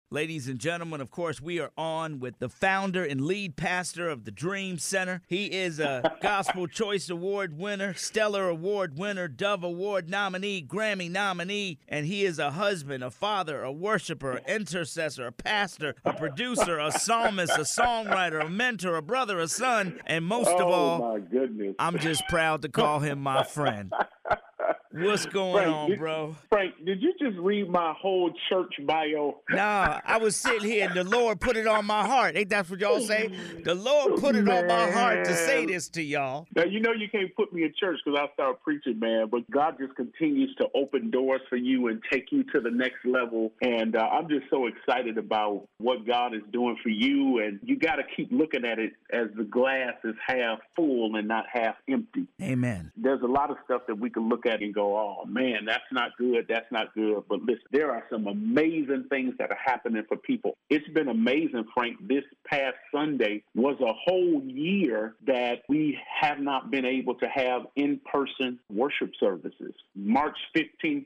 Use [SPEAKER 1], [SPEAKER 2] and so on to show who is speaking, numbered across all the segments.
[SPEAKER 1] Ladies and gentlemen, of course, we are on with the founder and lead pastor of the Dream Center. He is a Gospel Choice Award winner, Stellar Award winner, Dove Award nominee, Grammy nominee, and he is a husband, a father, a worshiper, an intercessor, a pastor, a producer, a psalmist, a songwriter, a mentor, a brother, a son, and most of all,
[SPEAKER 2] my goodness,
[SPEAKER 1] I'm just proud to call him my friend. What's going on, bro?
[SPEAKER 2] Frank, did you just read my whole church bio?
[SPEAKER 1] Nah, I was sitting here and the Lord put it on my heart. Ain't that what y'all say? The Lord put it on my heart to say this to y'all.
[SPEAKER 2] Now, you know you can't put me in church because I start preaching, man, but God just continues to open doors for you and take you to the next level. And I'm just so excited about what God is doing for you. And you got to keep looking at it as the glass is half full and not half empty.
[SPEAKER 1] Amen.
[SPEAKER 2] There's a lot of stuff that we can look at and go, oh, man, that's not good. That's not good. But listen, there are some amazing things that are happening for people. It's been amazing, Frank. This past Sunday was a whole year that we have not been able to have in-person worship services. March 15th,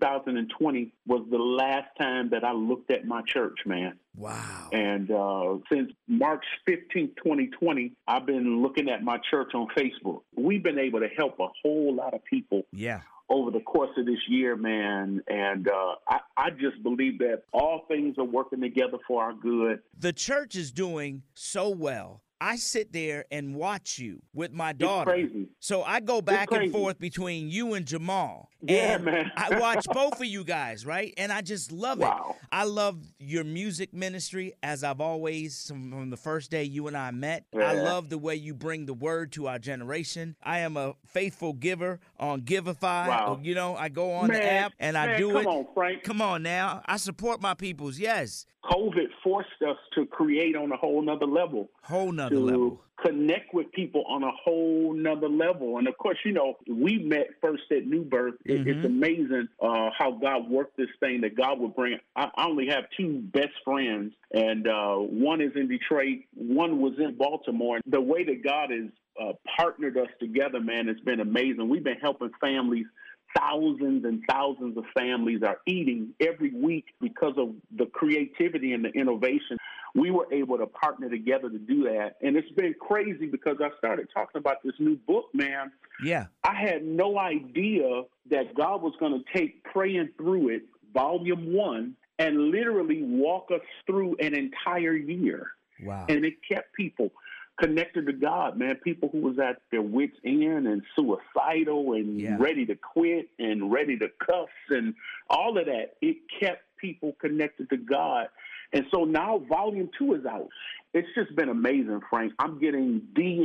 [SPEAKER 2] 2020 was the last time that I looked at my church, man.
[SPEAKER 1] Wow.
[SPEAKER 2] And since March 15th, 2020, I've been looking at my church on Facebook. We've been able to help a whole lot of people.
[SPEAKER 1] Yeah.
[SPEAKER 2] Over the course of this year, man. And I just believe that all things are working together for our good.
[SPEAKER 1] The church is doing so well. I sit there and watch you with my daughter.
[SPEAKER 2] It's crazy.
[SPEAKER 1] So I go back and forth between you and Jamal.
[SPEAKER 2] Yeah,
[SPEAKER 1] and
[SPEAKER 2] man.
[SPEAKER 1] I watch both of you guys, right? And I just love it. I love your music ministry, as I've always, from the first day you and I met.
[SPEAKER 2] Yeah.
[SPEAKER 1] I love the way you bring the word to our generation. I am a faithful giver on Giveify.
[SPEAKER 2] Wow.
[SPEAKER 1] You know, I go on the app and I do it.
[SPEAKER 2] Come on, Frank.
[SPEAKER 1] Come on now. I support my peoples, yes.
[SPEAKER 2] COVID forced us to create on a whole nother level.
[SPEAKER 1] Level.
[SPEAKER 2] Connect with people on a whole nother level. And of course, you know, we met first at New Birth. It's amazing how God worked this thing, that God would bring. I only have two best friends, and one is in Detroit, one was in Baltimore. The way that God has partnered us together, man, it's been amazing. We've been helping families. Thousands and thousands of families are eating every week because of the creativity and the innovation. We were able to partner together to do that. And it's been crazy because I started talking about this new book, man.
[SPEAKER 1] Yeah.
[SPEAKER 2] I had no idea that God was going to take Praying Through It, Volume 1, and literally walk us through an entire year.
[SPEAKER 1] Wow.
[SPEAKER 2] And it kept people connected to God, man. People who was at their wits' end and suicidal and ready to quit and ready to cuss and all of that. It kept people connected to God. And so now Volume 2 is out. It's just been amazing, Frank. I'm getting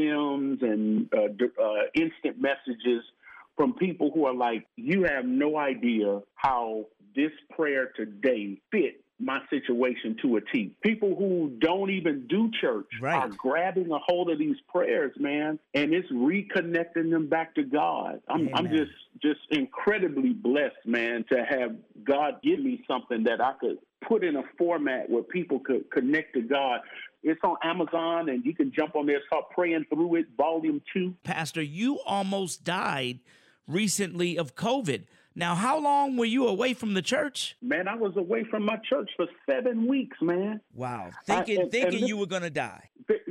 [SPEAKER 2] DMs and instant messages from people who are like, you have no idea how this prayer today fit my situation to a T. People who don't even do church are grabbing a hold of these prayers, man, and it's reconnecting them back to God. I'm just incredibly blessed, man, to have God give me something that I could put in a format where people could connect to God. It's on Amazon, and you can jump on there. It's called Praying Through It, Volume 2.
[SPEAKER 1] Pastor, you almost died recently of COVID. Now, how long were you away from the church?
[SPEAKER 2] Man, I was away from my church for 7 weeks, man.
[SPEAKER 1] Wow. Thinking you were going to die.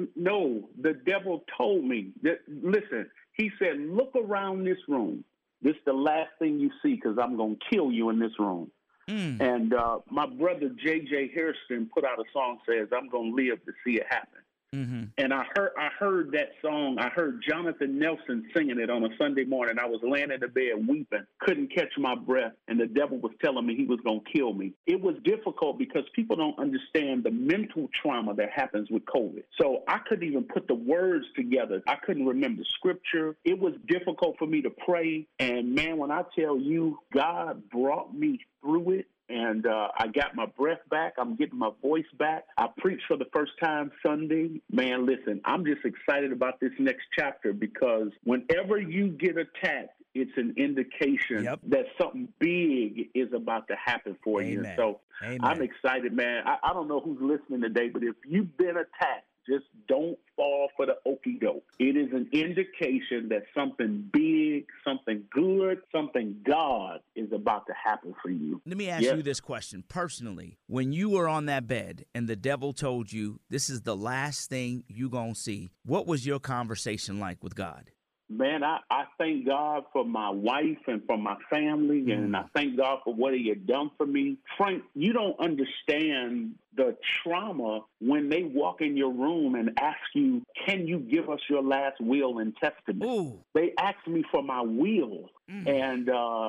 [SPEAKER 2] No, the devil told me. Listen, he said, look around this room. This is the last thing you see because I'm going to kill you in this room. And my brother, J.J. Hairston, put out a song says, I'm going to live to see it happen. And I heard that song. I heard Jonathan Nelson singing it on a Sunday morning. I was laying in the bed weeping, couldn't catch my breath, and the devil was telling me he was going to kill me. It was difficult because people don't understand the mental trauma that happens with COVID. So I couldn't even put the words together. I couldn't remember scripture. It was difficult for me to pray. And man, when I tell you, God brought me through it. And I got my breath back. I'm getting my voice back. I preached for the first time Sunday. Man, listen, I'm just excited about this next chapter because whenever you get attacked, it's an indication that something big is about to happen for you. So I'm excited, man. I don't know who's listening today, but if you've been attacked, Just don't fall for the okie doke. It is an indication that something big, something good, something God is about to happen for you.
[SPEAKER 1] Let me ask you this question personally. When you were on that bed and the devil told you this is the last thing you're going to see, what was your conversation like with God?
[SPEAKER 2] Man, I thank God for my wife and for my family, and I thank God for what he had done for me. Frank, you don't understand the trauma when they walk in your room and ask you, can you give us your last will and testament?
[SPEAKER 1] Ooh.
[SPEAKER 2] They asked me for my will. And,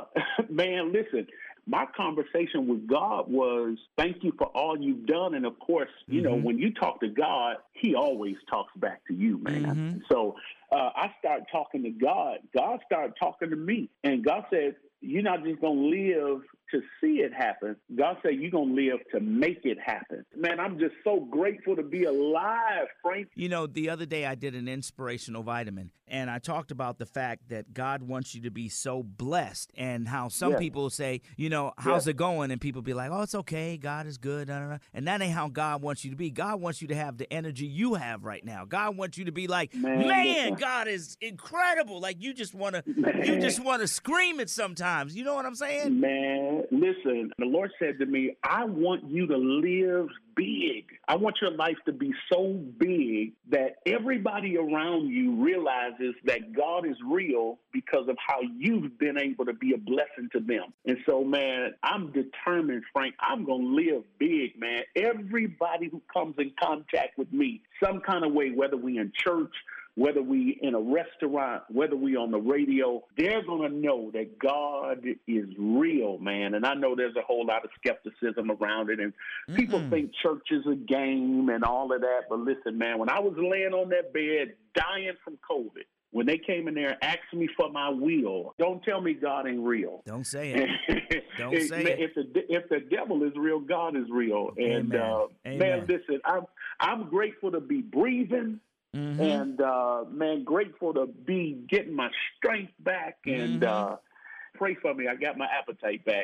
[SPEAKER 2] man, listen, my conversation with God was, thank you for all you've done. And, of course, you know, when you talk to God, he always talks back to you, man. So I started talking to God. God started talking to me. And God said, you're not just going to live to see it happen. God said you're going to live to make it happen. Man, I'm just so grateful to be alive, Frank.
[SPEAKER 1] You know, the other day I did an inspirational vitamin, and I talked about the fact that God wants you to be so blessed, and how some people say, you know, how's it going? And people be like, oh, it's okay. God is good. And that ain't how God wants you to be. God wants you to have the energy you have right now. God wants you to be like, man, God is incredible. Like you just want to scream it sometimes. You know what I'm saying?
[SPEAKER 2] Man, listen, the Lord said to me, I want you to live big. I want your life to be so big that everybody around you realizes that God is real because of how you've been able to be a blessing to them. And so, man, I'm determined, Frank, I'm going to live big, man. Everybody who comes in contact with me, some kind of way, whether we in church, whether we in a restaurant, whether we on the radio, they're going to know that God is real, man. And I know there's a whole lot of skepticism around it, and people think church is a game and all of that. But listen, man, when I was laying on that bed dying from COVID, when they came in there and asked me for my will, don't tell me God ain't real.
[SPEAKER 1] Don't say it. Don't say it.
[SPEAKER 2] If the devil is real, God is real. And man, listen, I'm grateful to be breathing. And, man, grateful to be getting my strength back and pray for me. I got my appetite back.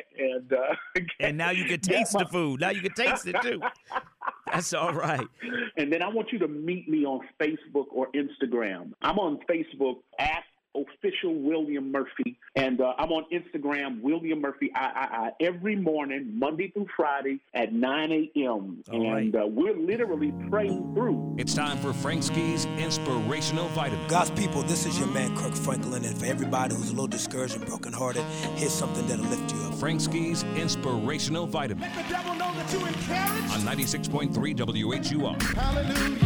[SPEAKER 1] And now you can taste the food. Now you can taste it, too. That's all right.
[SPEAKER 2] And then I want you to meet me on Facebook or Instagram. I'm on Facebook at Official William Murphy, and I'm on Instagram, William Murphy III, every morning, Monday through Friday at 9 a.m. We're literally praying through.
[SPEAKER 3] It's time for Frank Ski's Inspirational Vitamin.
[SPEAKER 4] God's people, this is your man, Kirk Franklin, and for everybody who's a little discouraged and brokenhearted, here's something that'll lift you up.
[SPEAKER 3] Frank Ski's Inspirational Vitamin.
[SPEAKER 5] Let the devil know that you encouraged.
[SPEAKER 3] On 96.3 WHUR.
[SPEAKER 5] Hallelujah.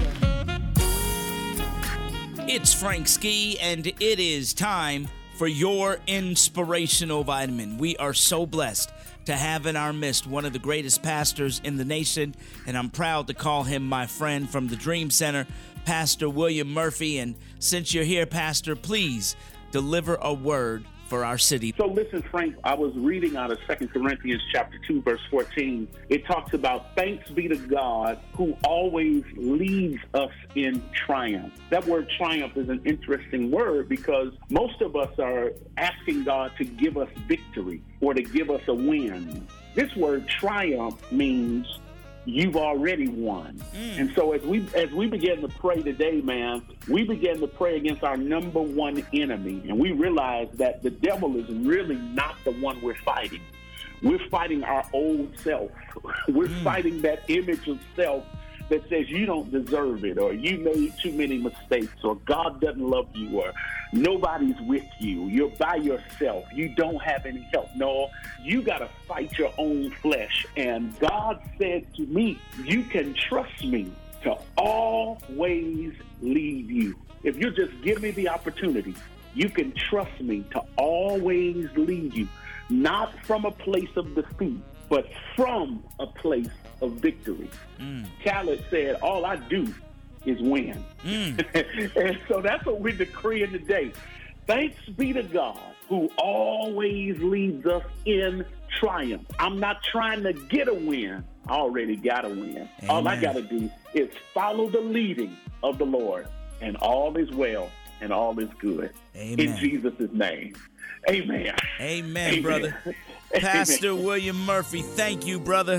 [SPEAKER 1] It's Frank Ski, and it is time for your Inspirational Vitamin. We are so blessed to have in our midst one of the greatest pastors in the nation, and I'm proud to call him my friend from the Dream Center, Pastor William Murphy. And since you're here, Pastor, please deliver a word for our city.
[SPEAKER 2] So listen, Frank, I was reading out of 2 Corinthians chapter 2, verse 14. It talks about thanks be to God who always leads us in triumph. That word triumph is an interesting word because most of us are asking God to give us victory or to give us a win. This word triumph means you've already won. And so as we begin to pray today, man, we begin to pray against our number one enemy. And we realize that the devil is really not the one we're fighting. We're fighting our old self. We're fighting that image of self that says you don't deserve it, or you made too many mistakes, or God doesn't love you, or nobody's with you. You're by yourself. You don't have any help. No, you got to fight your own flesh. And God said to me, you can trust me to always lead you. If you just give me the opportunity, you can trust me to always lead you, not from a place of defeat, but from a place of victory. Khaled said, all I do is win. And so that's what we're decreeing today. Thanks be to God who always leads us in triumph. I'm not trying to get a win. I already got a win. Amen. All I got to do is follow the leading of the Lord, and all is well and all is good.
[SPEAKER 1] Amen.
[SPEAKER 2] In Jesus' name. Amen.
[SPEAKER 1] Amen, brother. Pastor William Murphy, thank you, brother.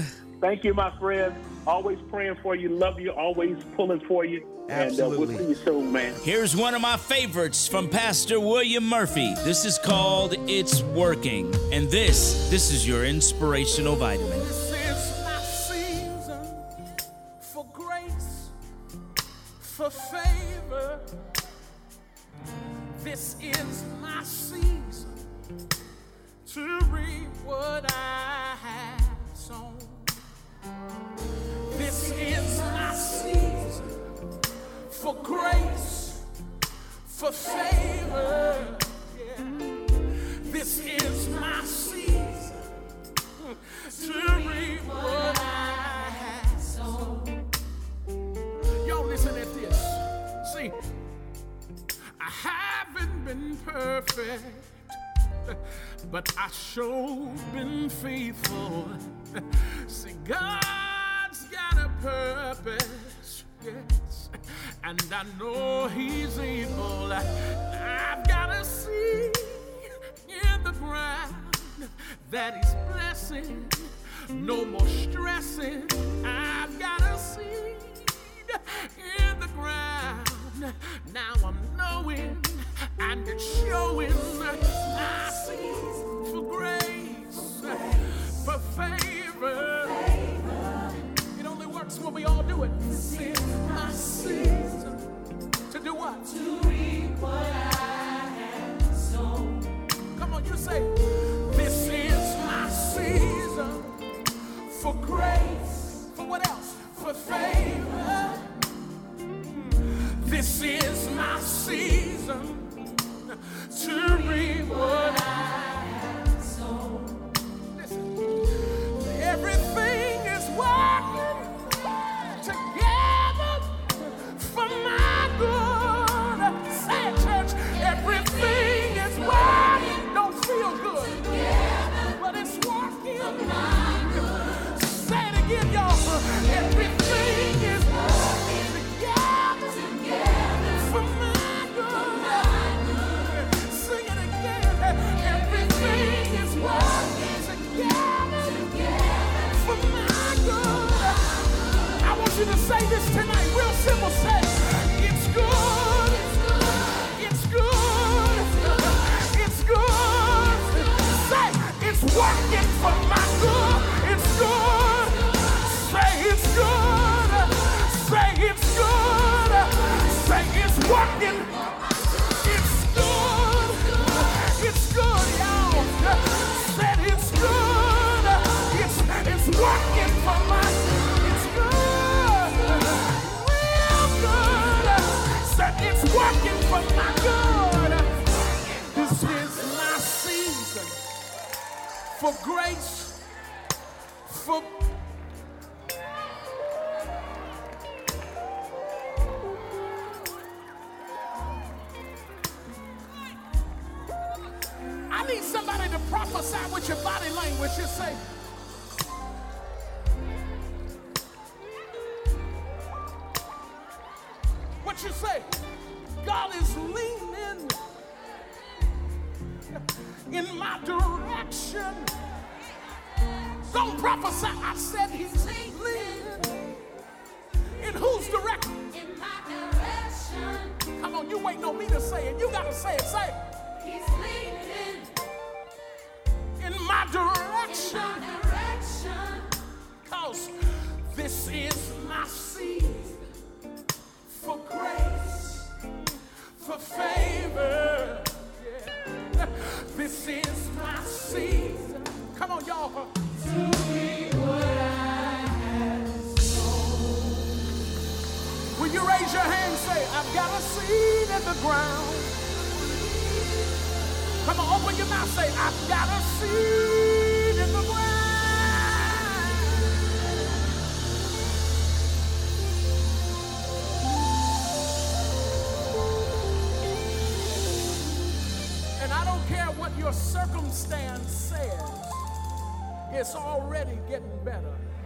[SPEAKER 2] Thank you, my friend. Always praying for you. Love you. Always pulling for you.
[SPEAKER 1] Absolutely.
[SPEAKER 2] And we'll see you soon, man.
[SPEAKER 1] Here's one of my favorites from Pastor William Murphy. This is called It's Working. And this is your inspirational vitamin.
[SPEAKER 5] This is my season for grace, for favor. This is my season to reap what I have sown. This is my season for grace, for favor. Yeah. This is my season to reap what I have sown. Y'all listen at this. See, I haven't been perfect, but I sure been faithful. See, God's got a purpose, yes, and I know He's able. I've got a seed in the ground that He's blessing. No more stressing. I've got a seed in the ground. Now I'm knowing and it's showing. I see for grace, for favor. It only works when we all do it. This is my season to do what? To reap what I have sown. Come on, you say, this is my season for grace. For what else? For favor. This is my season to reap what I have sown. Listen, everything is working together for my good. Say it, church. Everything is working. Don't feel good, but it's working. Say it again, y'all. Everything is working together for my good. Sing it again. Everything is working together for my good. I want you to say this tonight, real simple. Say, it's good. It's good. It's good. Say, it's working for my good. It's good. Say, it's good. Say, it's good. Say, it's working. It's good. It's good, y'all. Said it's good. It's working for my. It's good. Real good. Said it's working for my good. This is my season for grace, for I need somebody to prophesy with your body language. Just say, what you say? God is leaning in my direction. Don't prophesy. I said He's leaning. In whose direction? In my direction. Come on, you waiting on me to say it. You gotta say it. Say it. He's leaning in my direction. Cause this is my season for grace, for favor. Yeah. This is my season. Come on, y'all. To be what I have sown. Will you raise your hand and say, I've got a seed in the ground. Come on, open your mouth, say, I've got a seed in the ground. And I don't care what your circumstance says, it's already getting better.